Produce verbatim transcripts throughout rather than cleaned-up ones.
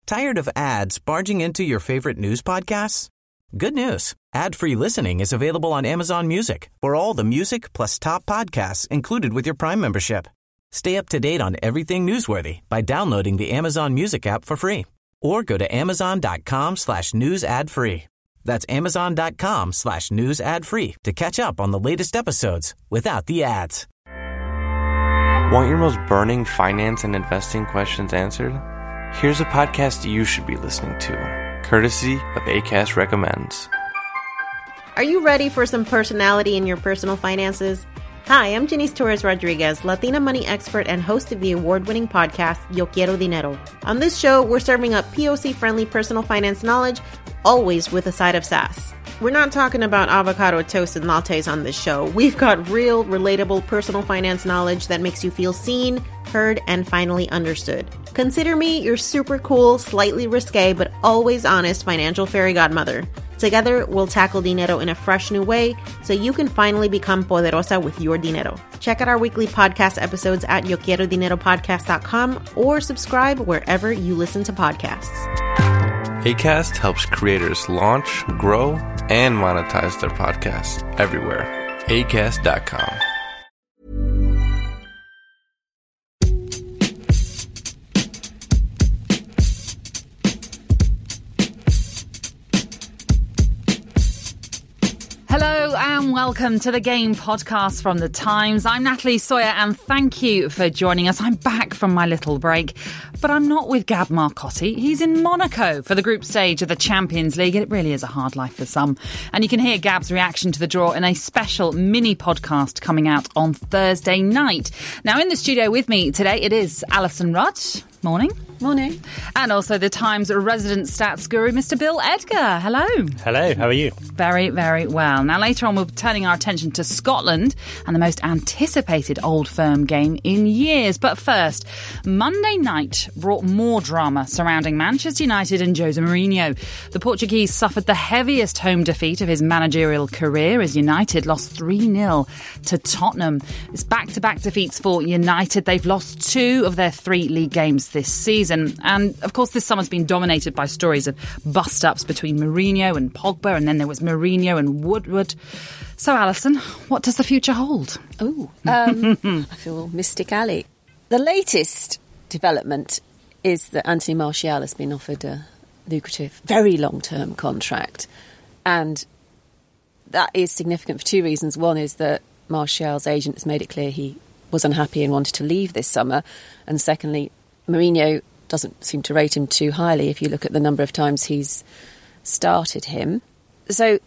Tired of ads barging into your favorite news podcasts? Good news. Ad-free listening is available on Amazon Music for all the music plus top podcasts included with your Prime membership. Stay up to date on everything newsworthy by downloading the Amazon Music app for free or go to amazon.com slash news ad free. That's amazon.com slash news ad free to catch up on the latest episodes without the ads. Want your most burning finance and investing questions answered? Here's a podcast you should be listening to, courtesy of Acast Recommends. Are you ready for some personality in your personal finances? Hi, I'm Janice Torres Rodriguez, Latina money expert and host of the award-winning podcast, Yo Quiero Dinero. On this show, we're serving up P O C-friendly personal finance knowledge, always with a side of sass. We're not talking about avocado toast and lattes on this show. We've got real, relatable personal finance knowledge that makes you feel seen, heard, and finally understood. Consider me your super cool, slightly risque, but always honest financial fairy godmother. Together, we'll tackle dinero in a fresh new way so you can finally become poderosa with your dinero. Check out our weekly podcast episodes at yo quiero dinero podcast dot com or subscribe wherever you listen to podcasts. Acast helps creators launch, grow, and monetize their podcasts everywhere. acast dot com. Hello and welcome to the Game Podcast from The Times. I'm Natalie Sawyer and thank you for joining us. I'm back from my little break, but I'm not with Gab Marcotti. He's in Monaco for the group stage of the Champions League. It really is a hard life for some. And you can hear Gab's reaction to the draw in a special mini podcast coming out on Thursday night. Now in the studio with me today, it is Alison Rudd. Morning. Morning. And also the Times resident stats guru, Mister Bill Edgar. Hello. Hello, how are you? Very, very well. Now, later on, we'll be turning our attention to Scotland and the most anticipated Old Firm game in years. But first, Monday night brought more drama surrounding Manchester United and Jose Mourinho. The Portuguese suffered the heaviest home defeat of his managerial career as United lost three nil to Tottenham. It's back-to-back defeats for United. They've lost two of their three league games this season. And, of course, this summer's been dominated by stories of bust-ups between Mourinho and Pogba, and then there was Mourinho and Woodward. So, Alison, what does the future hold? Oh, um, I feel Mystic Alley. The latest development is that Anthony Martial has been offered a lucrative, very long-term contract. And that is significant for two reasons. One is that Martial's agent has made it clear he was unhappy and wanted to leave this summer. And secondly, Mourinho doesn't seem to rate him too highly if you look at the number of times he's started him. So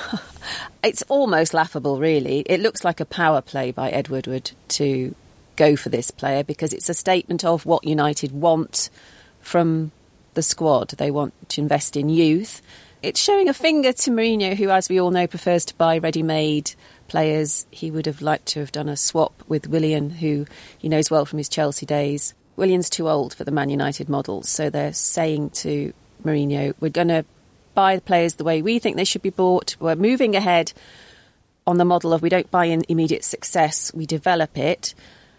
it's almost laughable, really. It looks like a power play by Ed Woodward to go for this player because it's a statement of what United want from the squad. They want to invest in youth. It's showing a finger to Mourinho, who, as we all know, prefers to buy ready-made players. He would have liked to have done a swap with Willian, who he knows well from his Chelsea days. Willian's too old for the Man United model, so they're saying to Mourinho, we're going to buy the players the way we think they should be bought. We're moving ahead on the model of we don't buy in immediate success, we develop it.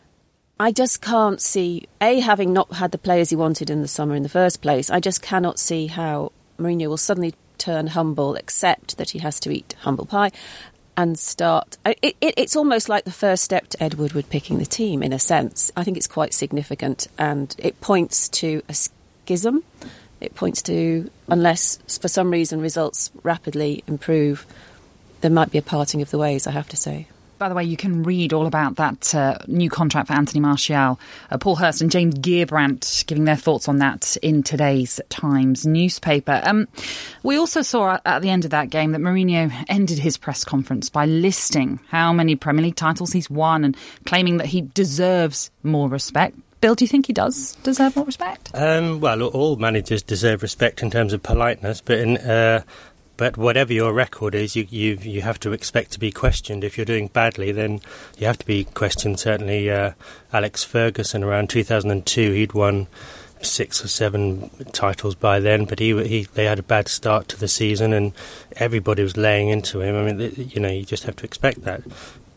I just can't see, A, having not had the players he wanted in the summer in the first place, I just cannot see how Mourinho will suddenly turn humble, accept that he has to eat humble pie, and start... It, it, it's almost like the first step to Ed Woodward picking the team, in a sense. I think it's quite significant, and it points to a schism. It points to, unless for some reason results rapidly improve, there might be a parting of the ways, I have to say. By the way, you can read all about that uh, new contract for Anthony Martial. Uh, Paul Hurst and James Gearbrandt giving their thoughts on that in today's Times newspaper. Um, we also saw at the end of that game that Mourinho ended his press conference by listing how many Premier League titles he's won and claiming that he deserves more respect. Bill, do you think he does deserve more respect? Um, well, all managers deserve respect in terms of politeness, but in... Uh But whatever your record is, you, you you have to expect to be questioned. If you're doing badly, then you have to be questioned. Certainly, uh, Alex Ferguson around two thousand two, he'd won six or seven titles by then, but he he they had a bad start to the season, and everybody was laying into him. I mean, you know, you just have to expect that.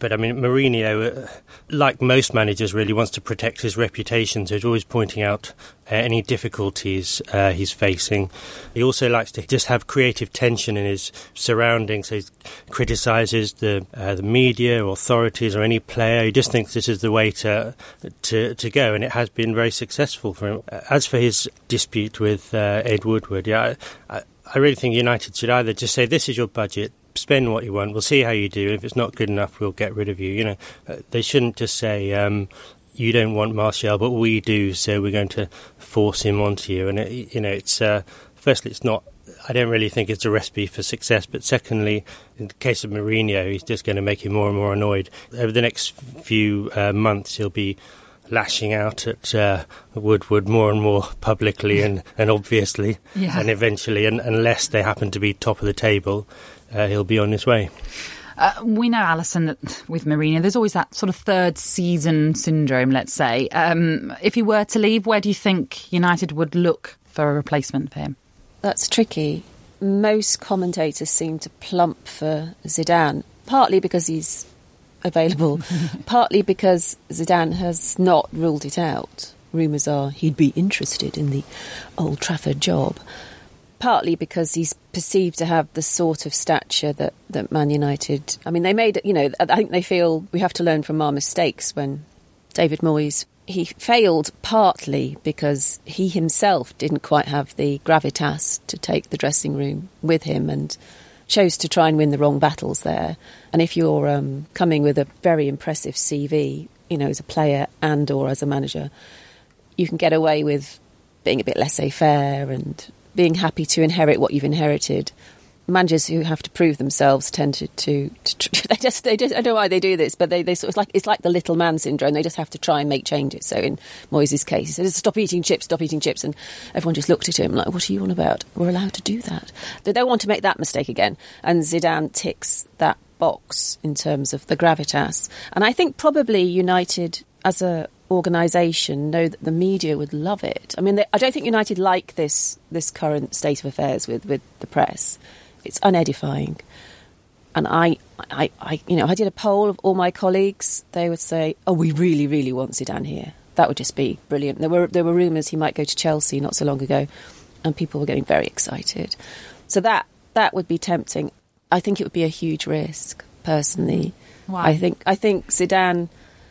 But, I mean, Mourinho, uh, like most managers, really wants to protect his reputation, so he's always pointing out uh, any difficulties uh, he's facing. He also likes to just have creative tension in his surroundings, so he criticises the uh, the media, authorities, or any player. He just thinks this is the way to to, to go, and it has been very successful for him. As for his dispute with uh, Ed Woodward, yeah, I, I really think United should either just say, this is your budget, spend what you want, we'll see how you do. If it's not good enough, we'll get rid of you. You know, uh, they shouldn't just say, um, you don't want Martial, but we do, so we're going to force him onto you. And, it, you know, it's, uh, firstly, it's not, I don't really think it's a recipe for success, but secondly, in the case of Mourinho, he's just going to make him more and more annoyed. Over the next few uh, months, he'll be lashing out at uh, Woodward more and more publicly and, and obviously, yeah. and eventually, and, unless they happen to be top of the table, uh, he'll be on his way. Uh, we know, Alison, that with Mourinho, there's always that sort of third season syndrome, let's say. Um, if he were to leave, where do you think United would look for a replacement for him? That's tricky. Most commentators seem to plump for Zidane, partly because he's available, partly because Zidane has not ruled it out. Rumours are he'd be interested in the Old Trafford job, partly because he's perceived to have the sort of stature that, that Man United... I mean, they made, you know, I think they feel we have to learn from our mistakes when David Moyes, he failed partly because he himself didn't quite have the gravitas to take the dressing room with him and chose to try and win the wrong battles there. And if you're um, coming with a very impressive C V, you know, as a player and or as a manager, you can get away with being a bit laissez-faire and being happy to inherit what you've inherited. Managers who have to prove themselves tend to, to, to they just they just I don't know why they do this, but they, they sort of it's like it's like the little man syndrome. They just have to try and make changes. So in Moyes' case, he said, "Stop eating chips, stop eating chips," and everyone just looked at him like, "What are you on about? We're allowed to do that." They don't want to make that mistake again. And Zidane ticks that box in terms of the gravitas. And I think probably United as a organisation know that the media would love it. I mean, they, I don't think United like this this current state of affairs with, with the press. It's unedifying. And I, I, I, you know, I did a poll of all my colleagues. They would say, "Oh, we really, really want Zidane here. That would just be brilliant." There were there were rumours he might go to Chelsea not so long ago, and people were getting very excited. So that that would be tempting. I think it would be a huge risk, personally. Why? I think I think Zidane.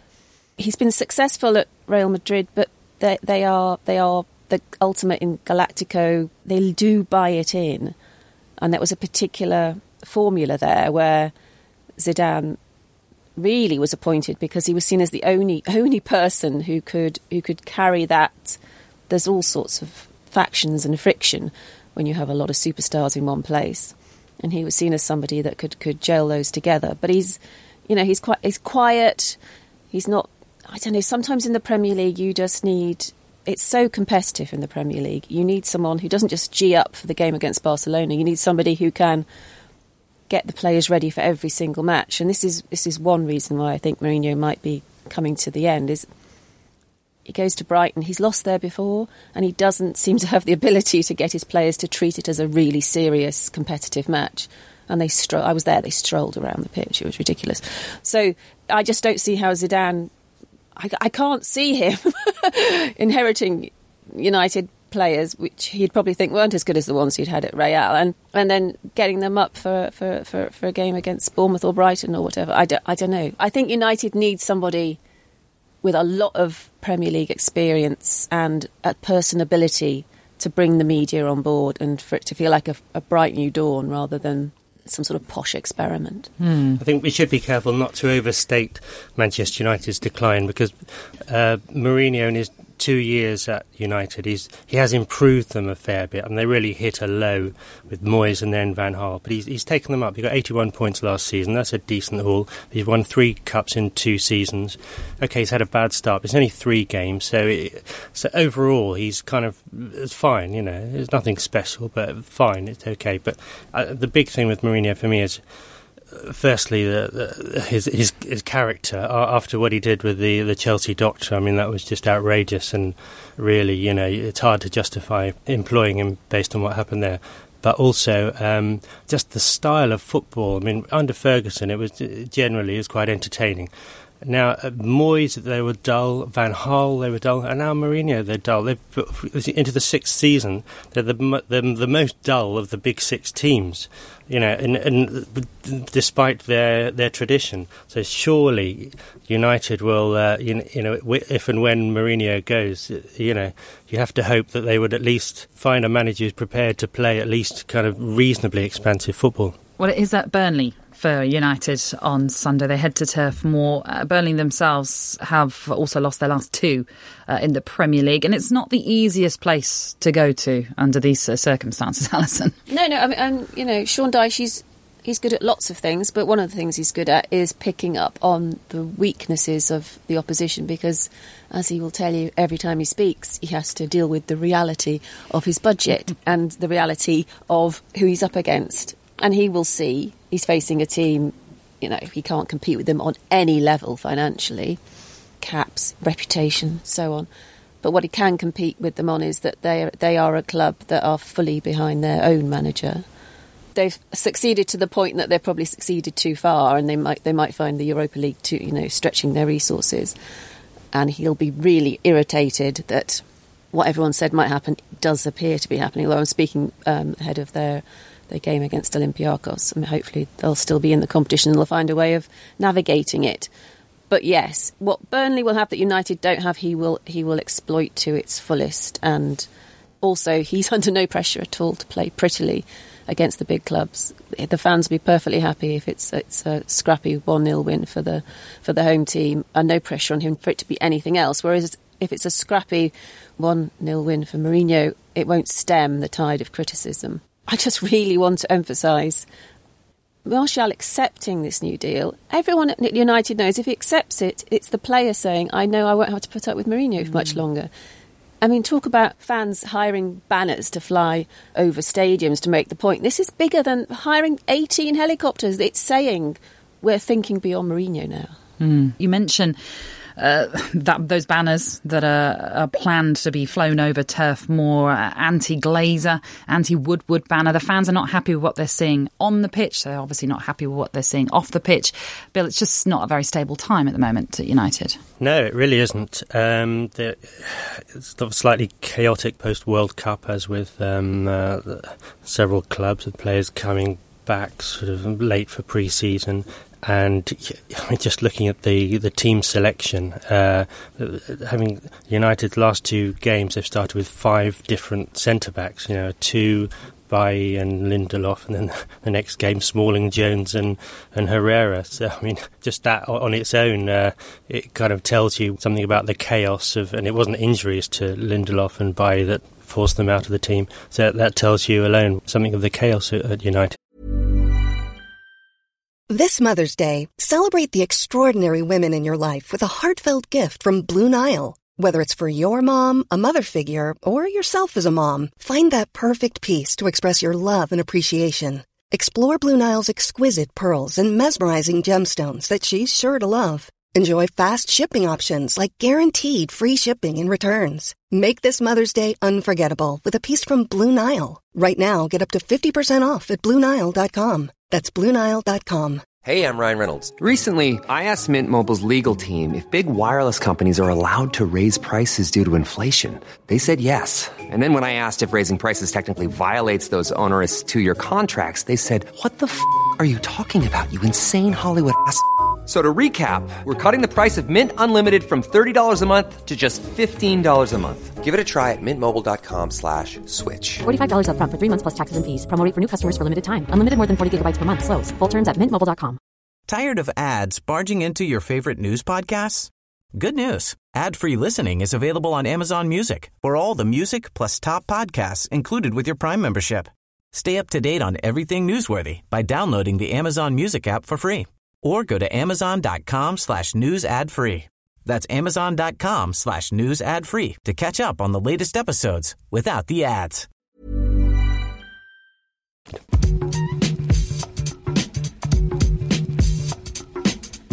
He's been successful at Real Madrid, but they, they are they are the ultimate in Galactico. They do buy it in. And there was a particular formula there where Zidane really was appointed because he was seen as the only only person who could who could carry that. There's all sorts of factions and friction when you have a lot of superstars in one place, and he was seen as somebody that could could gel those together. But he's, you know, he's quite he's quiet. He's not. I don't know. Sometimes in the Premier League, you just need. It's so competitive in the Premier League. You need someone who doesn't just G up for the game against Barcelona. You need somebody who can get the players ready for every single match. And this is this is one reason why I think Mourinho might be coming to the end. Is he goes to Brighton. He's lost there before, and he doesn't seem to have the ability to get his players to treat it as a really serious competitive match. And they stro- I was there. They strolled around the pitch. It was ridiculous. So I just don't see how Zidane. I, I can't see him inheriting United players, which he'd probably think weren't as good as the ones he'd had at Real, and, and then getting them up for, for, for, for a game against Bournemouth or Brighton or whatever. I don't, I don't know. I think United needs somebody with a lot of Premier League experience and a personability to bring the media on board and for it to feel like a, a bright new dawn rather than some sort of posh experiment. Mm. I think we should be careful not to overstate Manchester United's decline because uh, Mourinho in his two years at United, he's, he has improved them a fair bit. I mean, they really hit a low with Moyes and then Van Gaal, but he's, he's taken them up. He got eighty-one points last season. That's a decent haul. He's won three cups in two seasons. OK, he's had a bad start, but it's only three games. So it, so overall, he's kind of it's fine, you know. It's nothing special, but fine, it's OK. But uh, the big thing with Mourinho for me is firstly, the, the, his, his his character after what he did with the, the Chelsea doctor. I mean, that was just outrageous, and really, you know, it's hard to justify employing him based on what happened there. but also um, just the style of football. I mean, under Ferguson, it was generally it was quite entertaining. Now, at Moyes, they were dull. Van Gaal, they were dull. And now Mourinho, they're dull. They've put, into the sixth season, they're the, the the most dull of the big six teams. You know, and, and despite their their tradition, so surely United will, uh, you, you know, if and when Mourinho goes, you know, you have to hope that they would at least find a manager who's prepared to play at least kind of reasonably expansive football. Well, it is at Burnley for United on Sunday. They head to Turf Moor. Uh, Burnley themselves have also lost their last two uh, in the Premier League, and it's not the easiest place to go to under these uh, circumstances, Alison. No, no, I mean, and, you know, Sean Dyche, he's, he's good at lots of things, but one of the things he's good at is picking up on the weaknesses of the opposition, because, as he will tell you every time he speaks, he has to deal with the reality of his budget and the reality of who he's up against. And he will see he's facing a team, you know, he can't compete with them on any level financially, caps, reputation, so on. But what he can compete with them on is that they they are a club that are fully behind their own manager. They've succeeded to the point that they've probably succeeded too far, and they might they might find the Europa League too, you know, stretching their resources. And he'll be really irritated that what everyone said might happen does appear to be happening. Although I'm speaking um, ahead of their. Their game against Olympiacos. I mean, hopefully they'll still be in the competition and they'll find a way of navigating it. But yes, what Burnley will have that United don't have, he will he will exploit to its fullest. And also, he's under no pressure at all to play prettily against the big clubs. The fans will be perfectly happy if it's it's a scrappy one nil win for the for the home team, and no pressure on him for it to be anything else. Whereas if it's a scrappy one nil win for Mourinho, it won't stem the tide of criticism. I just really want to emphasise Martial accepting this new deal. Everyone at United knows if he accepts it, it's the player saying, I know I won't have to put up with Mourinho for mm. much longer. I mean, talk about fans hiring banners to fly over stadiums to make the point. This is bigger than hiring eighteen helicopters. It's saying we're thinking beyond Mourinho now. Mm. You mentioned Uh, that those banners that are, are planned to be flown over Turf Moor, uh, anti-Glazer, anti-Woodward banner. The fans are not happy with what they're seeing on the pitch. They're obviously not happy with what they're seeing off the pitch. Bill, it's just not a very stable time at the moment at United. No, it really isn't. Um, it's a slightly chaotic post-World Cup, as with um, uh, several clubs with players coming back sort of late for pre-season. And just looking at the, the team selection, uh, having United's last two games, they've started with five different centre-backs, you know, two, Bailly and Lindelof, and then the next game, Smalling, Jones and, and Herrera. So, I mean, just that on its own, uh, it kind of tells you something about the chaos of, and it wasn't injuries to Lindelof and Bailly that forced them out of the team. So that tells you alone something of the chaos at, at United. This Mother's Day, celebrate the extraordinary women in your life with a heartfelt gift from Blue Nile. Whether it's for your mom, a mother figure, or yourself as a mom, find that perfect piece to express your love and appreciation. Explore Blue Nile's exquisite pearls and mesmerizing gemstones that she's sure to love. Enjoy fast shipping options like guaranteed free shipping and returns. Make this Mother's Day unforgettable with a piece from Blue Nile. Right now, get up to fifty percent off at Blue Nile dot com. That's Blue Nile dot com. Hey, I'm Ryan Reynolds. Recently, I asked Mint Mobile's legal team if big wireless companies are allowed to raise prices due to inflation. They said yes. And then when I asked if raising prices technically violates those onerous two-year contracts, they said, what the f*** are you talking about, you insane Hollywood ass f- So to recap, we're cutting the price of Mint Unlimited from thirty dollars a month to just fifteen dollars a month. Give it a try at mintmobile.com slash switch. forty-five dollars up front for three months plus taxes and fees. Promo rate for new customers for limited time. Unlimited more than forty gigabytes per month. Slows full terms at mint mobile dot com. Tired of ads barging into your favorite news podcasts? Good news. Ad-free listening is available on Amazon Music for all the music plus top podcasts included with your Prime membership. Stay up to date on everything newsworthy by downloading the Amazon Music app for free. Or go to amazon.com slash news ad free. That's amazon.com slash news ad free to catch up on the latest episodes without the ads.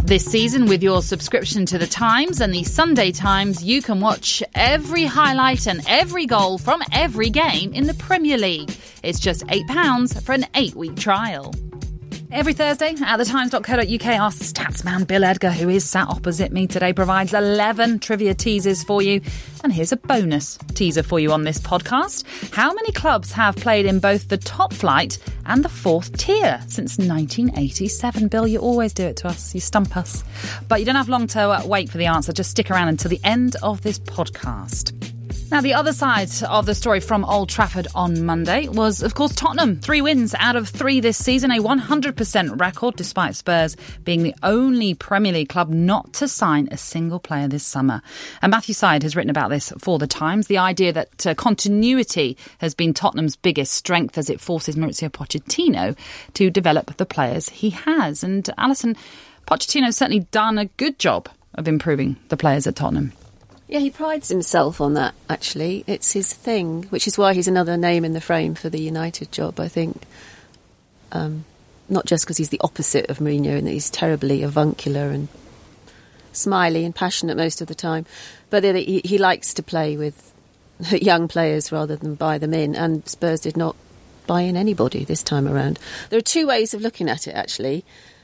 This season, with your subscription to The Times and the Sunday Times, you can watch every highlight and every goal from every game in the Premier League. It's just eight pounds for an eight-week trial. Every Thursday at the times dot co dot uk, our statsman Bill Edgar, who is sat opposite me today, provides eleven trivia teasers for you. And here's a bonus teaser for you on this podcast. How many clubs have played in both the top flight and the fourth tier since nineteen eighty-seven? Bill, you always do it to us. You stump us. But you don't have long to uh, wait for the answer. Just stick around until the end of this podcast. Now, the other side of the story from Old Trafford on Monday was, of course, Tottenham. Three wins out of three this season, a one hundred percent record, despite Spurs being the only Premier League club not to sign a single player this summer. And Matthew Syed has written about this for The Times, the idea that uh, continuity has been Tottenham's biggest strength as it forces Mauricio Pochettino to develop the players he has. And Alison, Pochettino's certainly done a good job of improving the players at Tottenham. Yeah, he prides himself on that, actually. It's his thing, which is why he's another name in the frame for the United job, I think. Um, not just because he's the opposite of Mourinho and that he's terribly avuncular and smiley and passionate most of the time, but he, he likes to play with young players rather than buy them in, and Spurs did not buy in anybody this time around. There are two ways of looking at it, actually.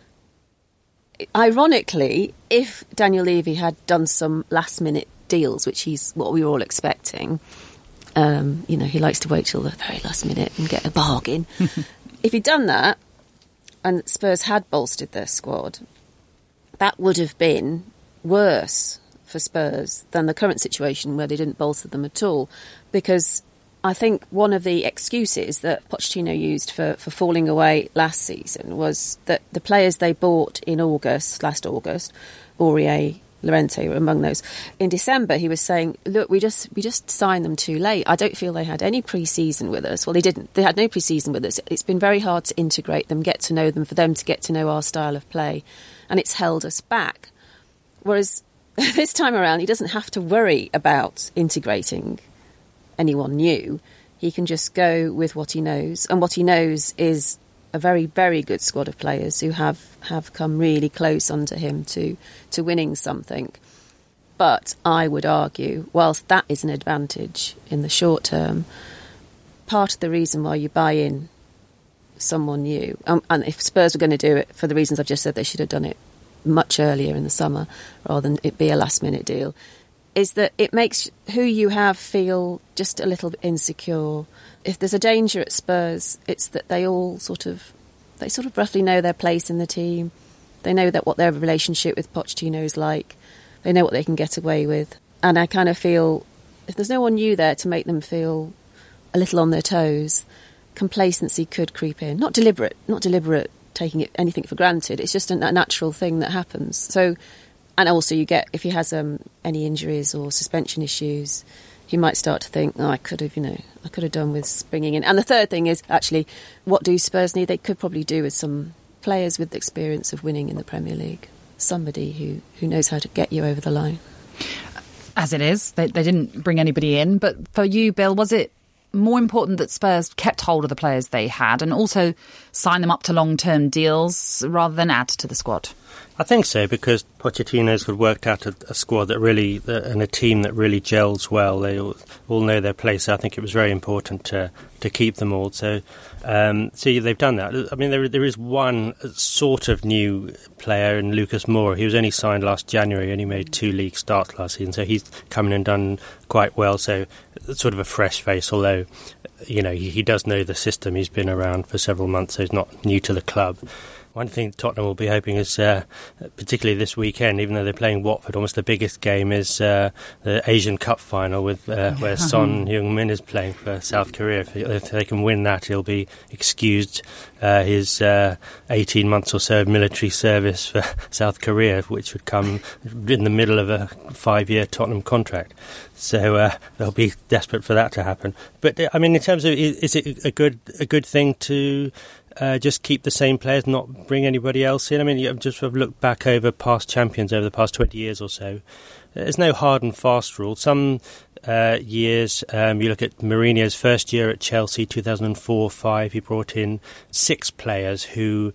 Ironically, if Daniel Levy had done some last-minute deals, which he's what we were all expecting. Um, you know, he likes to wait till the very last minute and get a bargain. If he'd done that and Spurs had bolstered their squad, that would have been worse for Spurs than the current situation where they didn't bolster them at all. Because I think one of the excuses that Pochettino used for, for falling away last season was that the players they bought in August, last August, Aurier, Llorente were among those. In December, he was saying, look, we just we just signed them too late. I don't feel they had any pre-season with us. Well, they didn't. They had no pre-season with us. It's been very hard to integrate them, get to know them, for them to get to know our style of play. And it's held us back. Whereas this time around, he doesn't have to worry about integrating anyone new. He can just go with what he knows. And what he knows is a very, very good squad of players who have, have come really close under him to, to winning something. But I would argue, whilst that is an advantage in the short term, part of the reason why you buy in someone new, um, and if Spurs were going to do it for the reasons I've just said, they should have done it much earlier in the summer rather than it be a last-minute deal, is that it makes who you have feel just a little bit insecure. If there's a danger at Spurs, it's that they all sort of, they sort of roughly know their place in the team. They know that what their relationship with Pochettino is like. They know what they can get away with. And I kind of feel, if there's no one new there to make them feel a little on their toes, complacency could creep in. Not deliberate, not deliberate taking it, anything for granted. It's just a natural thing that happens. So, and also you get, if he has um, any injuries or suspension issues, he might start to think, oh, I could have, you know, I could have done with bringing in. And the third thing is, actually, what do Spurs need? They could probably do with some players with the experience of winning in the Premier League. Somebody who, who knows how to get you over the line. As it is, they, they didn't bring anybody in. But for you, Bill, was it more important that Spurs kept hold of the players they had and also sign them up to long-term deals rather than add to the squad? I think so, because Pochettino's worked out a, a squad that really, uh, and a team that really gels well. They all, all know their place. So I think it was very important to to keep them all. So, um, so they've done that. I mean, there there is one sort of new player in Lucas Moura. He was only signed last January, only made two league starts last season. So he's come in and done quite well. So it's sort of a fresh face, although, you know, he, he does know the system. He's been around for several months, so he's not new to the club. One thing Tottenham will be hoping is, uh, particularly this weekend, even though they're playing Watford, almost the biggest game is uh, the Asian Cup final with uh, where Son Heung-min is playing for South Korea. If, if they can win that, he'll be excused uh, his uh, eighteen months or so of military service for South Korea, which would come in the middle of a five-year Tottenham contract. So uh, they'll be desperate for that to happen. But I mean, in terms of, is, is it a good a good thing to Uh, just keep the same players, not bring anybody else in? I mean, you just sort of look back over past champions over the past twenty years or so. There's no hard and fast rule. Some uh, years, um, you look at Mourinho's first year at Chelsea, two thousand four five, he brought in six players who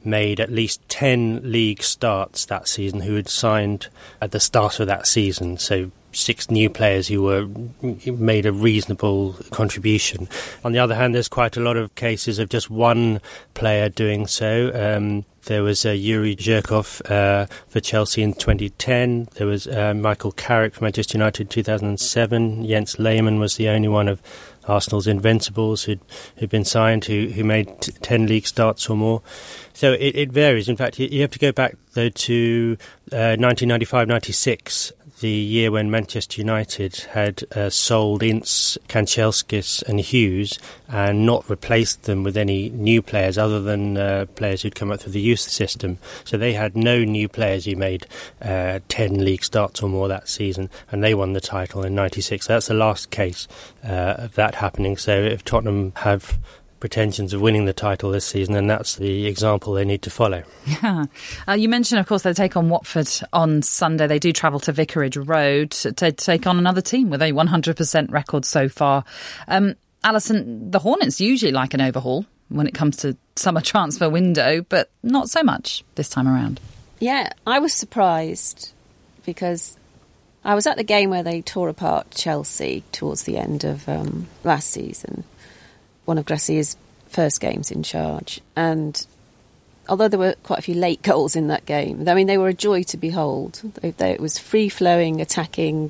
made at least ten league starts that season who had signed at the start of that season. So six new players who were made a reasonable contribution. On the other hand, there's quite a lot of cases of just one player doing so. Um, there was uh, Yuri Zhirkov uh, for Chelsea in twenty ten. There was uh, Michael Carrick for Manchester United in two thousand seven. Jens Lehmann was the only one of Arsenal's Invincibles who'd, who'd been signed, who, who made t- ten league starts or more. So it, it varies. In fact, you, you have to go back, though, to uh, nineteen ninety-five ninety-six, the year when Manchester United had uh, sold Ince, Kanchelskis and Hughes and not replaced them with any new players other than uh, players who'd come up through the youth system. So they had no new players who made uh, ten league starts or more that season, and they won the title in ninety-six. So that's the last case uh, of that happening. So if Tottenham have pretensions of winning the title this season, and that's the example they need to follow. Yeah. Uh, you mentioned, of course, they take on Watford on Sunday. They do travel to Vicarage Road to, to take on another team with a one hundred percent record so far. Um, Alison, the Hornets usually like an overhaul when it comes to summer transfer window, but not so much this time around. Yeah, I was surprised because I was at the game where they tore apart Chelsea towards the end of um, last season, one of Gracia's first games in charge. And although there were quite a few late goals in that game, I mean, they were a joy to behold. They, they, it was free-flowing, attacking,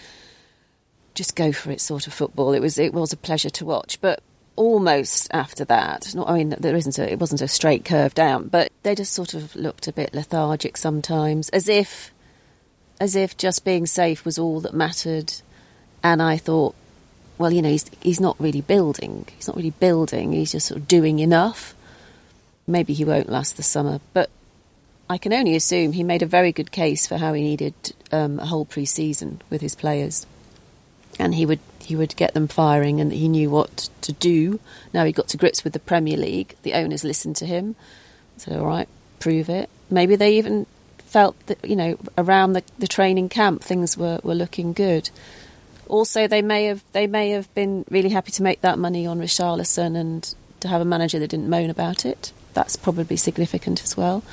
just go for it sort of football. It was it was a pleasure to watch. But almost after that, not, I mean, there isn't a, it wasn't a straight curve down, but they just sort of looked a bit lethargic sometimes, as if, as if just being safe was all that mattered. And I thought, well, you know, he's he's not really building. He's not really building. He's just sort of doing enough. Maybe he won't last the summer, but I can only assume he made a very good case for how he needed um, a whole pre-season with his players, and he would he would get them firing, and he knew what to do. Now he got to grips with the Premier League. The owners listened to him, said, "All right, prove it." Maybe they even felt that, you know, around the, the training camp things were, were looking good. Also, they may have they may have been really happy to make that money on Richarlison and to have a manager that didn't moan about it. That's probably significant as well.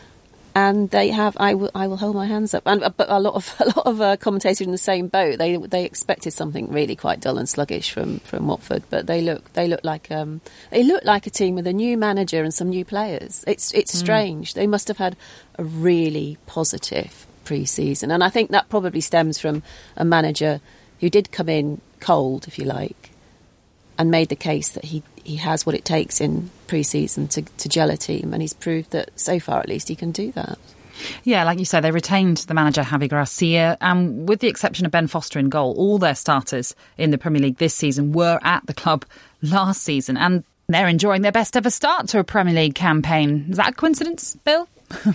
And they have. I will. I will hold my hands up. And but a lot of a lot of uh, commentators in the same boat. They they expected something really quite dull and sluggish from, from Watford, but they look they look like um they look like a team with a new manager and some new players. It's it's mm. strange. They must have had a really positive pre-season, and I think that probably stems from a manager who did come in cold, if you like, and made the case that he, he has what it takes in pre-season to, to gel a team, and he's proved that, so far at least, he can do that. Yeah, like you say, they retained the manager, Javi Gracia, and with the exception of Ben Foster in goal, all their starters in the Premier League this season were at the club last season, and they're enjoying their best ever start to a Premier League campaign. Is that a coincidence, Bill?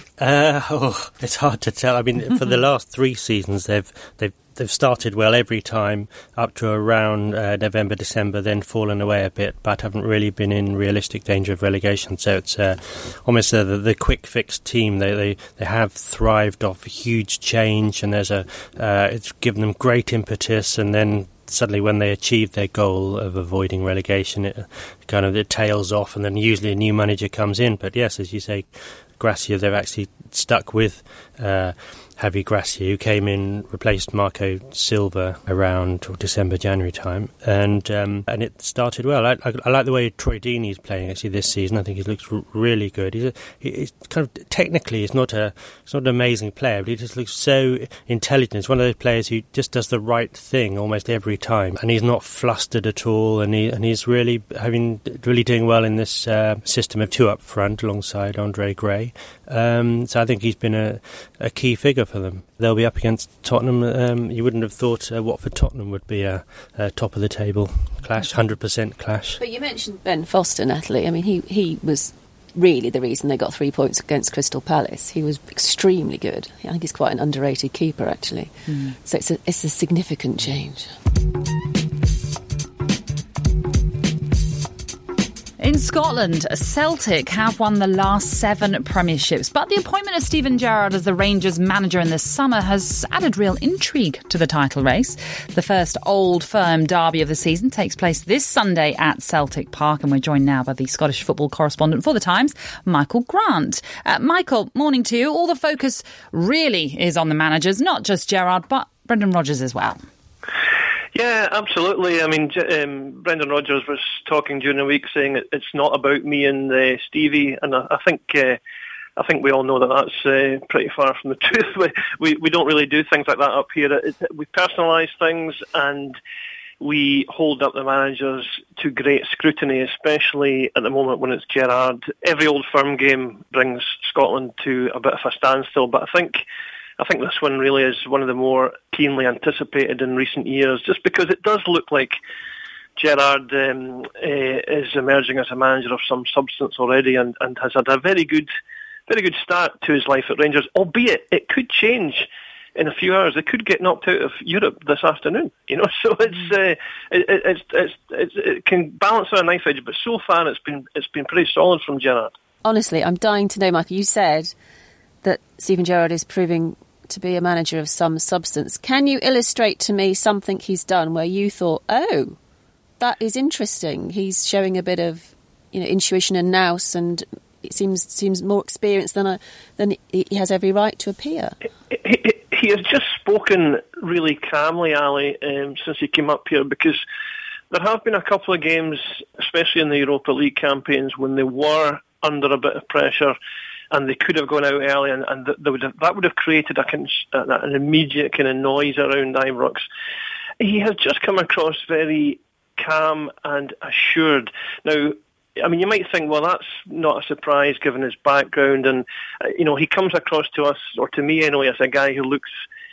uh, oh, it's hard to tell. I mean, for the last three seasons, they've they've they've started well every time up to around uh, November, December, then fallen away a bit, but haven't really been in realistic danger of relegation. So it's uh, almost uh, the, the quick fix team. They, they they have thrived off huge change, and there's a uh, it's given them great impetus, and then suddenly when they achieve their goal of avoiding relegation, it kind of it tails off, and then usually a new manager comes in. But yes, as you say, Gracia, they've actually stuck with uh, Javi Gracia, who came in, replaced Marco Silva around December, January time, and um, and it started well. I, I, I like the way Troy Deeney's playing actually this season. I think he looks r- really good. He's, a, he's kind of technically he's not a he's not an amazing player, but he just looks so intelligent. He's one of those players who just does the right thing almost every time, and he's not flustered at all. And he and he's really having really doing well in this uh, system of two up front alongside Andre Gray. Um, so I think he's been a, a key figure for them. They'll be up against Tottenham. Um, you wouldn't have thought uh, Watford Tottenham would be a, a top of the table clash, one hundred percent clash. But you mentioned Ben Foster, Natalie. I mean, he, he was really the reason they got three points against Crystal Palace. He was extremely good. I think he's quite an underrated keeper, actually. Mm. So it's a, it's a significant change. In Scotland, Celtic have won the last seven premierships, but the appointment of Steven Gerrard as the Rangers manager in the summer has added real intrigue to the title race. The first Old Firm derby of the season takes place this Sunday at Celtic Park, and we're joined now by the Scottish football correspondent for The Times, Michael Grant. Uh, Michael, morning to you. All the focus really is on the managers, not just Gerrard, but Brendan Rodgers as well. Yeah, absolutely. I mean, um, Brendan Rodgers was talking during the week saying it's not about me and uh, Stevie, and I, I think uh, I think we all know that that's uh, pretty far from the truth. We, we we don't really do things like that up here. It, we personalise things, and we hold up the managers to great scrutiny, especially at the moment when it's Gerrard. Every Old Firm game brings Scotland to a bit of a standstill, but I think. I think this one really is one of the more keenly anticipated in recent years, just because it does look like Gerrard um, uh, is emerging as a manager of some substance already, and, and has had a very good, very good start to his life at Rangers. Albeit it could change in a few hours. They could get knocked out of Europe this afternoon. You know, so it's uh, it, it's, it's it's it can balance on a knife edge, but so far it's been it's been pretty solid from Gerrard. Honestly, I'm dying to know, Michael. You said that Steven Gerrard is proving to be a manager of some substance. Can you illustrate to me something he's done where you thought, oh, that is interesting? He's showing a bit of, you know, intuition and nous, and it seems seems more experienced than a, than he has every right to appear. He, he, he has just spoken really calmly, Ali, um, since he came up here, because there have been a couple of games, especially in the Europa League campaigns, when they were under a bit of pressure, and they could have gone out early, and, and that, would have, that would have created a, an immediate kind of noise around Ibrox. He has just come across very calm and assured. Now, I mean, you might think, well, that's not a surprise given his background, and uh, you know, he comes across to us, or to me anyway, as a guy who looks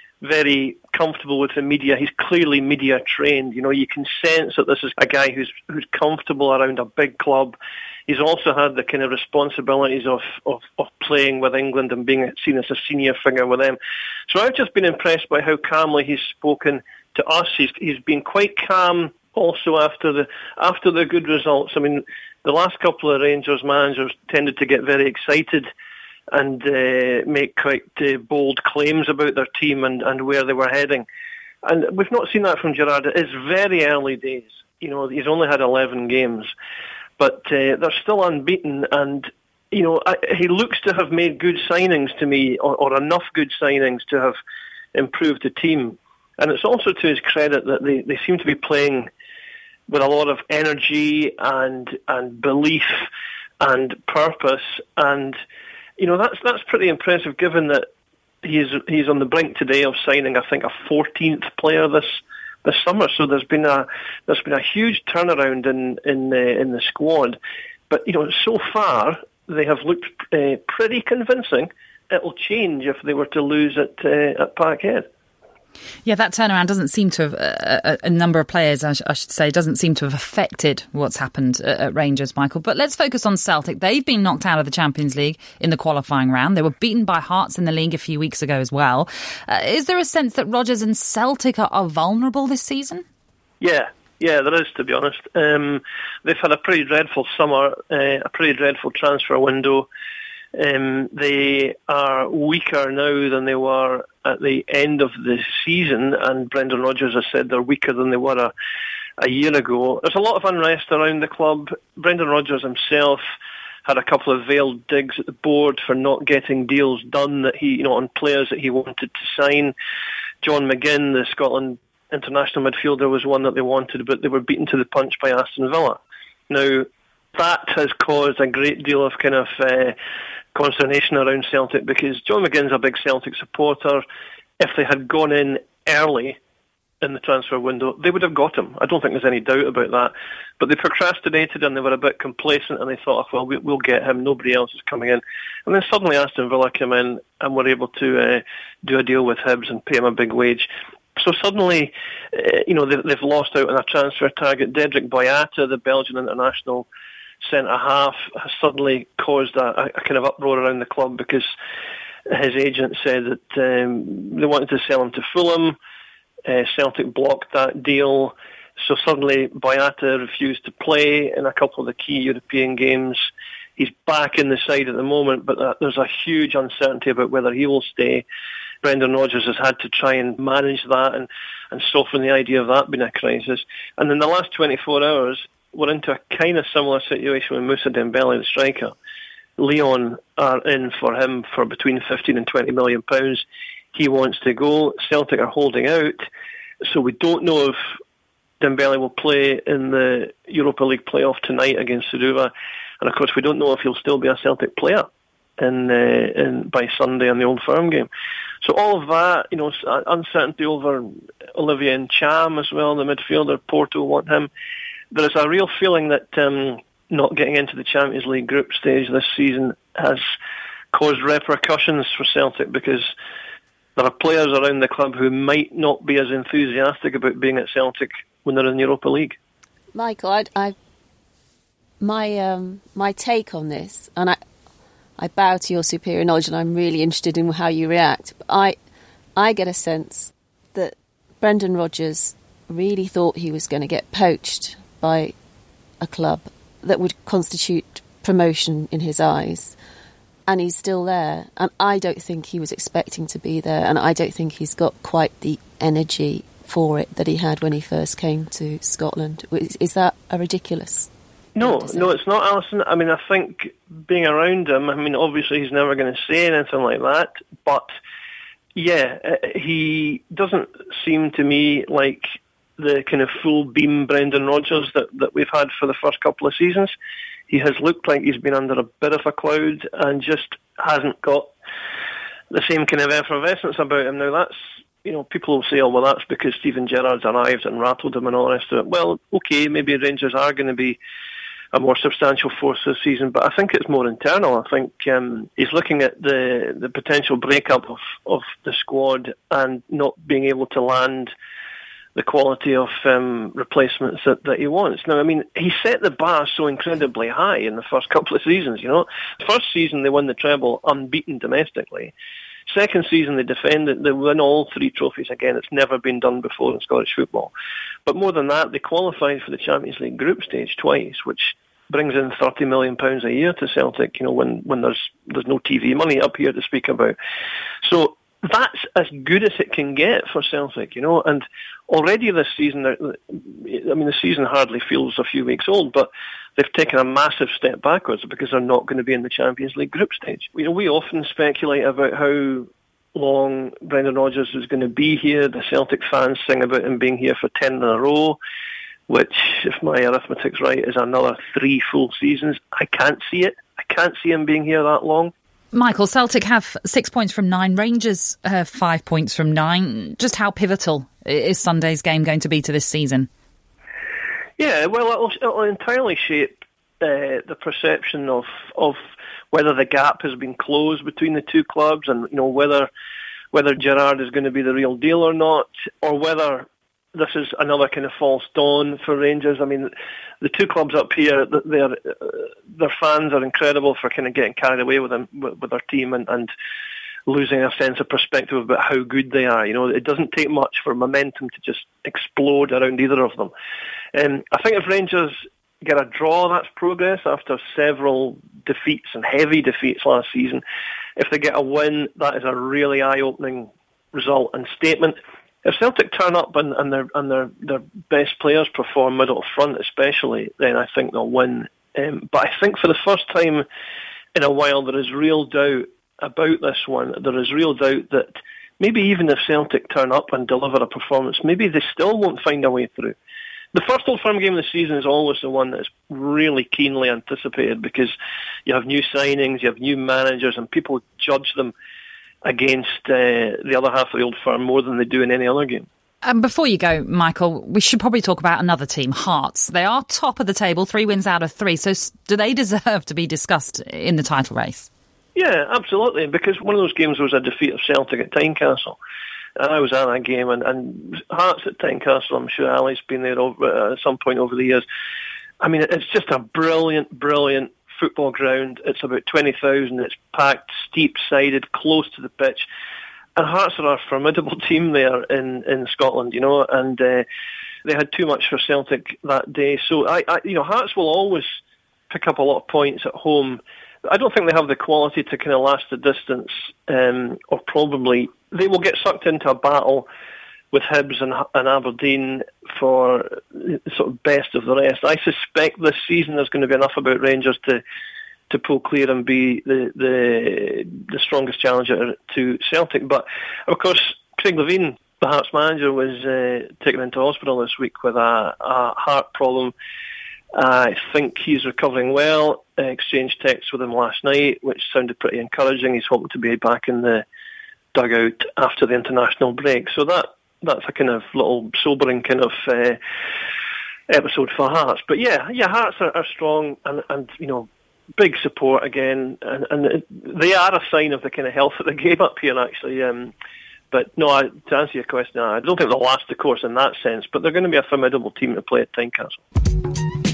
very comfortable with the media. He's clearly media trained. You know, you can sense that this is a guy who's who's comfortable around a big club. He's also had the kind of responsibilities of, of, of playing with England and being seen as a senior figure with them. So I've just been impressed by how calmly he's spoken to us. He's he's been quite calm also after the after the good results. I mean, the last couple of Rangers managers tended to get very excited and uh, make quite uh, bold claims about their team and, and where they were heading. And we've not seen that from Gerrard. It is very early days. You know, he's only had eleven games. But uh, they're still unbeaten, and you know I, he looks to have made good signings to me, or, or enough good signings to have improved the team. And it's also to his credit that they, they seem to be playing with a lot of energy and and belief and purpose, and you know that's that's pretty impressive given that he's he's on the brink today of signing, I think, a fourteenth player this. this summer. So there's been a there's been a huge turnaround in in uh, in the squad, but you know so far they have looked uh, pretty convincing. It'll change if they were to lose at uh, at Parkhead. Yeah, that turnaround doesn't seem to have, uh, a, a number of players, I, sh- I should say, doesn't seem to have affected what's happened at, at Rangers, Michael. But let's focus on Celtic. They've been knocked out of the Champions League in the qualifying round. They were beaten by Hearts in the league a few weeks ago as well. Uh, is there a sense that Rodgers and Celtic are, are vulnerable this season? Yeah. Yeah, there is, to be honest. Um, they've had a pretty dreadful summer, uh, a pretty dreadful transfer window. Um, they are weaker now than they were at the end of the season, and Brendan Rodgers has said they're weaker than they were a, a year ago. There's a lot of unrest around the club. Brendan Rodgers himself had a couple of veiled digs at the board for not getting deals done that he, you know, on players that he wanted to sign. John McGinn, the Scotland international midfielder, was one that they wanted, but they were beaten to the punch by Aston Villa. Now, that has caused a great deal of kind of uh, consternation around Celtic, because John McGinn's a big Celtic supporter. If they had gone in early in the transfer window, they would have got him. I don't think there's any doubt about that. But they procrastinated and they were a bit complacent, and they thought, well, we'll get him, nobody else is coming in. And then suddenly Aston Villa came in and were able to uh, do a deal with Hibs and pay him a big wage. So suddenly, uh, you know, they've, they've lost out on a transfer target. Dedrick Boyata, the Belgian international centre-half, has suddenly caused a, a kind of uproar around the club because his agent said that um, they wanted to sell him to Fulham. Uh, Celtic blocked that deal. So suddenly Boyata refused to play in a couple of the key European games. He's back in the side at the moment, but there's a huge uncertainty about whether he will stay. Brendan Rodgers has had to try and manage that and, and soften the idea of that being a crisis. And in the last twenty-four hours, we're into a kind of similar situation with Moussa Dembele, the striker. Lyon are in for him for between fifteen and twenty million pounds. He wants to go. Celtic are holding out. So we don't know if Dembele will play in the Europa League playoff tonight against Suduva. And of course, we don't know if he'll still be a Celtic player in, uh, in by Sunday in the Old Firm game. So all of that, you know, uncertainty over Olivier Ncham as well, the midfielder. Porto want him. There is a real feeling that um, not getting into the Champions League group stage this season has caused repercussions for Celtic, because there are players around the club who might not be as enthusiastic about being at Celtic when they're in the Europa League. Michael, I, I my um, my take on this, and I I bow to your superior knowledge, and I'm really interested in how you react. But I I get a sense that Brendan Rodgers really thought he was going to get poached by a club that would constitute promotion in his eyes, and he's still there. And I don't think he was expecting to be there, and I don't think he's got quite the energy for it that he had when he first came to Scotland. Is, is that a ridiculous? No, no, it's not, Alison. I mean, I think being around him, I mean, obviously he's never going to say anything like that, but yeah, he doesn't seem to me like the kind of full beam Brendan Rodgers that, that we've had for the first couple of seasons. He has looked like he's been under a bit of a cloud and just hasn't got the same kind of effervescence about him. Now that's, you know, people will say, oh, well, that's because Steven Gerrard's arrived and rattled him and all the rest of it. Well, okay, maybe Rangers are going to be a more substantial force this season, but I think it's more internal. I think um, he's looking at the the potential breakup of, of the squad and not being able to land the quality of um, replacements that, that he wants. Now, I mean, he set the bar so incredibly high in the first couple of seasons, you know. First season, they won the treble unbeaten domestically. Second season, they defended, they won all three trophies again. It's never been done before in Scottish football. But more than that, they qualified for the Champions League group stage twice, which brings in thirty million pounds a year to Celtic, you know, when, when there's there's no T V money up here to speak about. So that's as good as it can get for Celtic, you know, and already this season, I mean, the season hardly feels a few weeks old, but they've taken a massive step backwards because they're not going to be in the Champions League group stage. You know, we often speculate about how long Brendan Rodgers is going to be here. The Celtic fans sing about him being here for ten in a row, which, if my arithmetic's right, is another three full seasons. I can't see it. I can't see him being here that long. Michael, Celtic have six points from nine. Rangers have five points from nine. Just how pivotal is Sunday's game going to be to this season? Yeah, well, it'll, it'll entirely shape uh, the perception of of whether the gap has been closed between the two clubs, and you know whether whether Gerrard is going to be the real deal or not, or whether this is another kind of false dawn for Rangers. I mean, the two clubs up here, their uh, their fans are incredible for kind of getting carried away with them with, with their team and, and losing a sense of perspective about how good they are. You know, it doesn't take much for momentum to just explode around either of them. Um, I think if Rangers get a draw, that's progress after several defeats and heavy defeats last season. If they get a win, that is a really eye-opening result and statement. If Celtic turn up and, and their and their, their best players perform middle front especially, then I think they'll win. Um, but I think for the first time in a while there is real doubt about this one. There is real doubt that maybe even if Celtic turn up and deliver a performance, maybe they still won't find a way through. The first Old Firm game of the season is always the one that's really keenly anticipated because you have new signings, you have new managers, and people judge them against uh, the other half of the Old Firm more than they do in any other game. Um, before you go, Michael, we should probably talk about another team, Hearts. They are top of the table, three wins out of three. So do they deserve to be discussed in the title race? Yeah, absolutely, because one of those games was a defeat of Celtic at Tynecastle. And I was at that game, and, and Hearts at Tynecastle, I'm sure Ali's been there over, uh, at some point over the years. I mean, it's just a brilliant, brilliant football ground. It's about twenty thousand. It's packed, steep-sided, close to the pitch. And Hearts are a formidable team there in, in Scotland, you know, and uh, they had too much for Celtic that day. So, I, I, you know, Hearts will always pick up a lot of points at home. I don't think they have the quality to kind of last the distance, um, or probably they will get sucked into a battle with Hibs and, and Aberdeen for sort of best of the rest. I suspect this season there's going to be enough about Rangers to to pull clear and be the the, the strongest challenger to Celtic. But of course, Craig Levein, the Hearts manager, was uh, taken into hospital this week with a, a heart problem. I think he's recovering well. I exchanged texts with him last night, which sounded pretty encouraging. He's hoping to be back in the dugout after the international break. So that that's a kind of little sobering kind of uh, episode for Hearts. But yeah, yeah, Hearts are, are strong and, and, you know, big support again. And, and they are a sign of the kind of health of the game up here, actually. Um, but no, I, to answer your question, I don't think they'll last the course in that sense, but they're going to be a formidable team to play at Tynecastle.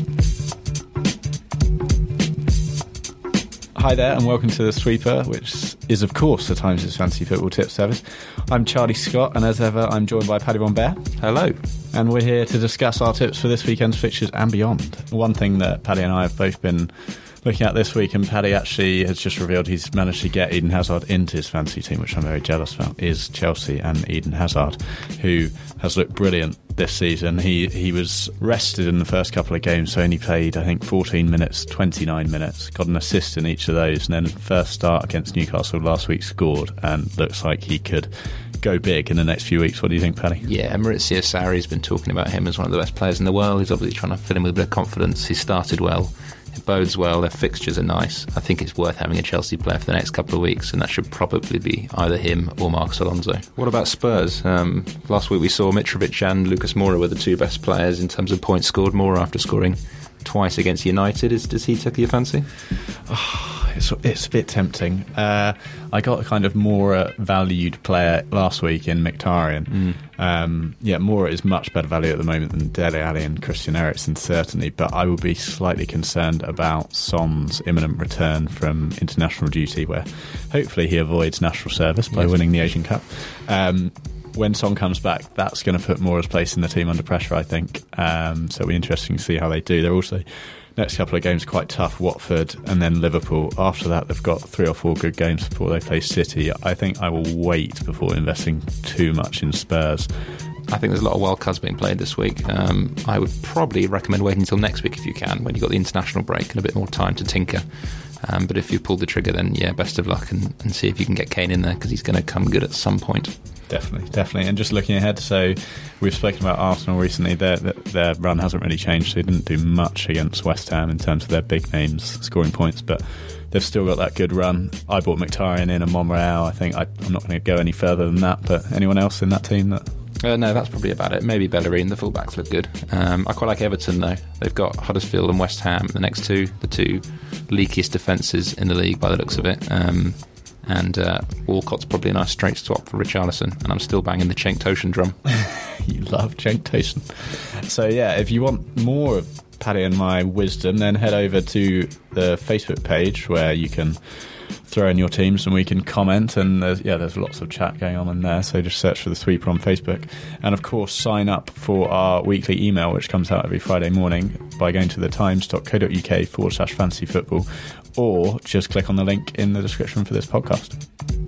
Hi there and welcome to The Sweeper, which is of course the Times' fantasy football tip service. I'm Charlie Scott and as ever I'm joined by Paddy Von Bear. Hello. And we're here to discuss our tips for this weekend's fixtures and beyond. One thing that Paddy and I have both been looking at this week, and Paddy actually has just revealed he's managed to get Eden Hazard into his fantasy team, which I'm very jealous about, is Chelsea and Eden Hazard, who has looked brilliant this season. He he was rested in the first couple of games, so only played, I think, fourteen minutes, twenty-nine minutes, got an assist in each of those, and then first start against Newcastle last week scored, and looks like he could go big in the next few weeks. What do you think, Paddy? Yeah, Maurizio Sarri's been talking about him as one of the best players in the world. He's obviously trying to fill him with a bit of confidence. He started well. It bodes well. Their fixtures are nice. I think it's worth having a Chelsea player for the next couple of weeks, and that should probably be either him or Marcos Alonso. What about Spurs? Um, last week we saw Mitrovic and Lucas Moura were the two best players in terms of points scored. Moura after scoring twice against United. Is, does he take your fancy? Oh, it's, it's a bit tempting. Uh, I got a kind of Moura valued player last week in Mkhitaryan. Mm. Um, yeah, Moura is much better value at the moment than Dele Alli and Christian Eriksen, certainly, but I would be slightly concerned about Son's imminent return from international duty, where hopefully he avoids national service by yes. winning the Asian Cup. Um, when Son comes back, that's going to put Moura's place in the team under pressure, I think. Um, so it'll be interesting to see how they do. They're also, next couple of games, quite tough. Watford and then Liverpool. After that, they've got three or four good games before they play City. I think I will wait before investing too much in Spurs. I think there's a lot of wild cards being played this week. Um, I would probably recommend waiting until next week if you can, when you've got the international break and a bit more time to tinker. Um, but if you pull the trigger, then yeah, best of luck, and, and see if you can get Kane in there, because he's going to come good at some point. Definitely, definitely. And just looking ahead, so we've spoken about Arsenal recently. Their, their run hasn't really changed. They didn't do much against West Ham in terms of their big names scoring points, but they've still got that good run. I bought Mkhitaryan in and Monreal. I think I, I'm not going to go any further than that, but anyone else in that team that... Uh, no, that's probably about it. Maybe Bellerin. The fullbacks look good. Um, I quite like Everton, though. They've got Huddersfield and West Ham, the next two, the two leakiest defences in the league by the looks of it. Um, and uh, Walcott's probably a nice straight swap for Richarlison. And I'm still banging the Cenk Tosun drum. You love Cenk Tosun. So, yeah, if you want more of Paddy and my wisdom, then head over to the Facebook page where you can throw in your teams and we can comment, and there's, yeah, there's lots of chat going on in there, so just search for The Sweeper on Facebook, and of course sign up for our weekly email which comes out every Friday morning by going to thetimes.co.uk forward slash fantasy football, or just click on the link in the description for this podcast.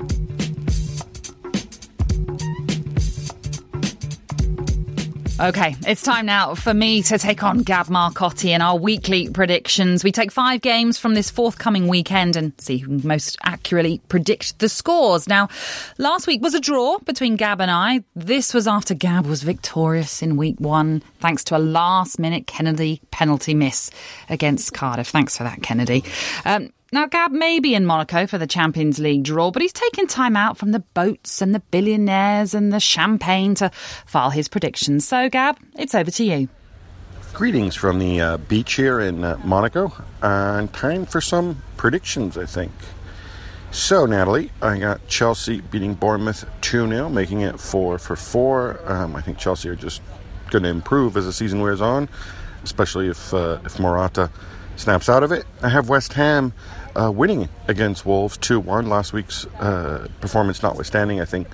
Okay, it's time now for me to take on Gab Marcotti in our weekly predictions. We take five games from this forthcoming weekend and see who can most accurately predict the scores. Now, last week was a draw between Gab and I. This was after Gab was victorious in week one, thanks to a last-minute Kennedy penalty miss against Cardiff. Thanks for that, Kennedy. Um, Now, Gab may be in Monaco for the Champions League draw, but he's taken time out from the boats and the billionaires and the champagne to file his predictions. So, Gab, it's over to you. Greetings from the uh, beach here in uh, Monaco. And uh, time for some predictions, I think. So, Natalie, I got Chelsea beating Bournemouth two nil, making it four for four. Um, I think Chelsea are just going to improve as the season wears on, especially if uh, if Morata snaps out of it. I have West Ham uh, winning against Wolves two one. Last week's uh, performance notwithstanding, I think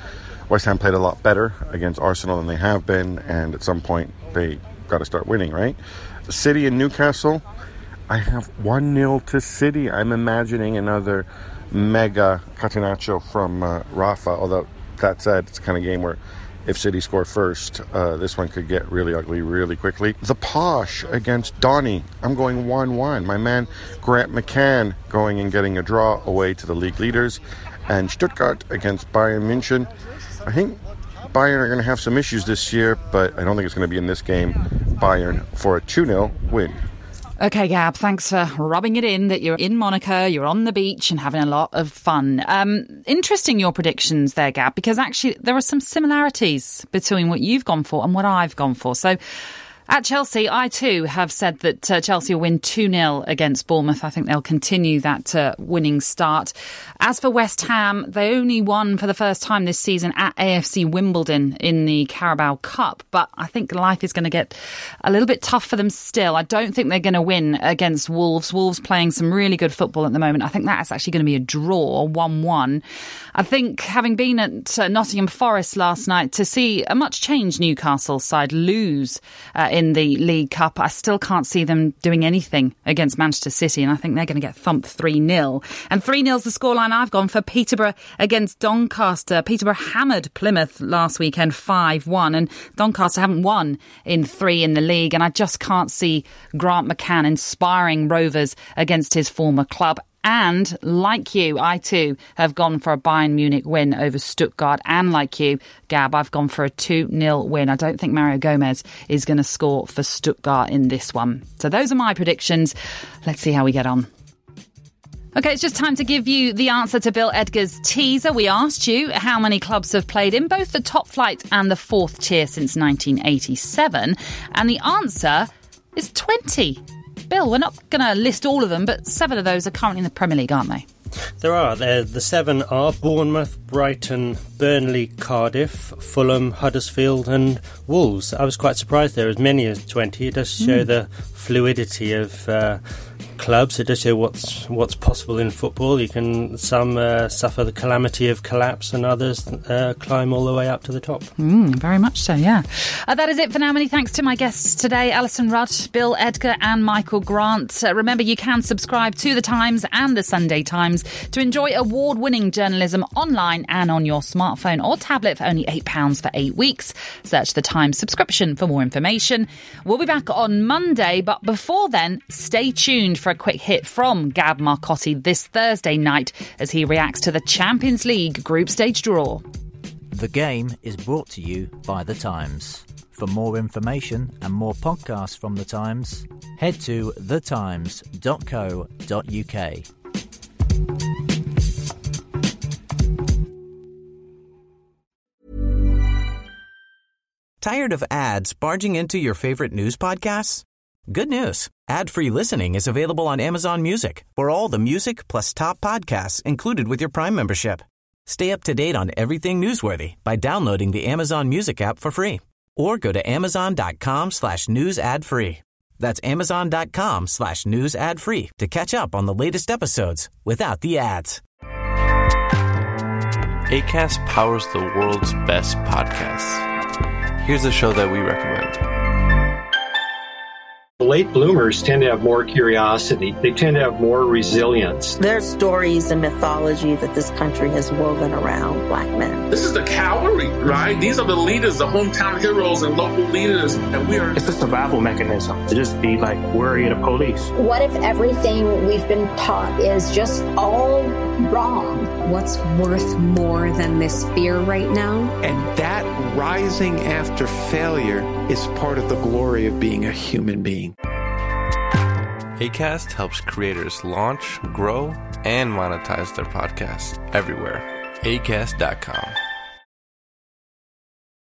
West Ham played a lot better against Arsenal than they have been, and at some point they got to start winning, right? City and Newcastle, I have one nil to City. I'm imagining another mega catenaccio from uh, Rafa, although that said, it's the kind of game where if City score first, uh, this one could get really ugly really quickly. The Posh against Donny. I'm going one one. My man Grant McCann going and getting a draw away to the league leaders. And Stuttgart against Bayern München. I think Bayern are going to have some issues this year, but I don't think it's going to be in this game. Bayern for a two nil win. Okay, Gab, thanks for rubbing it in that you're in Monaco, you're on the beach and having a lot of fun. Um, interesting your predictions there, Gab, because actually there are some similarities between what you've gone for and what I've gone for. So at Chelsea, I too have said that uh, Chelsea will win two nil against Bournemouth. I think they'll continue that uh, winning start. As for West Ham, they only won for the first time this season at A F C Wimbledon in the Carabao Cup. But I think life is going to get a little bit tough for them still. I don't think they're going to win against Wolves. Wolves playing some really good football at the moment. I think that's actually going to be a draw, one one. I think having been at uh, Nottingham Forest last night, to see a much changed Newcastle side lose uh, in in the League Cup, I still can't see them doing anything against Manchester City, and I think they're going to get thumped three nil. And three nil's the scoreline I've gone for Peterborough against Doncaster. Peterborough hammered Plymouth last weekend five one, and Doncaster haven't won in three in the league, and I just can't see Grant McCann inspiring Rovers against his former club. And like you, I too have gone for a Bayern Munich win over Stuttgart. And like you, Gab, I've gone for a two nil win. I don't think Mario Gomez is going to score for Stuttgart in this one. So those are my predictions. Let's see how we get on. OK, it's just time to give you the answer to Bill Edgar's teaser. We asked you how many clubs have played in both the top flight and the fourth tier since nineteen eighty-seven. And the answer is twenty. Bill, we're not going to list all of them, but seven of those are currently in the Premier League, aren't they? There are. They're, the seven are Bournemouth, Brighton, Burnley, Cardiff, Fulham, Huddersfield and Wolves. I was quite surprised there are as many as twenty. It does show mm. the fluidity of uh, clubs. It does show what's what's possible in football. You can Some uh, suffer the calamity of collapse and others uh, climb all the way up to the top. Mm, very much so, yeah. Uh, that is it for now. Many thanks to my guests today, Alison Rudd, Bill Edgar and Michael Grant. Uh, remember, you can subscribe to The Times and The Sunday Times to enjoy award-winning journalism online and on your smartphone or tablet for only eight pounds for eight weeks. Search The Times subscription for more information. We'll be back on Monday, but before then, stay tuned for a quick hit from Gab Marcotti this Thursday night as he reacts to the Champions League group stage draw. The Game is brought to you by The Times. For more information and more podcasts from The Times, head to the times dot co dot uk. Tired of ads barging into your favorite news podcasts? Good news. Ad-free listening is available on Amazon Music for all the music plus top podcasts included with your Prime membership. Stay up to date on everything newsworthy by downloading the Amazon Music app for free or go to amazon.com slash news ad free. That's amazon.com slash news ad free to catch up on the latest episodes without the ads. Acast powers the world's best podcasts. Here's a show that we recommend. Late bloomers tend to have more curiosity. They tend to have more resilience. There's stories and mythology that this country has woven around black men. This is the cavalry, right? These are the leaders, the hometown heroes and local leaders. And we are... It's a survival mechanism to just be like worried of police. What if everything we've been taught is just all wrong? What's worth more than this fear right now? And that rising after failure is part of the glory of being a human being. Acast helps creators launch, grow, and monetize their podcasts everywhere. acast dot com.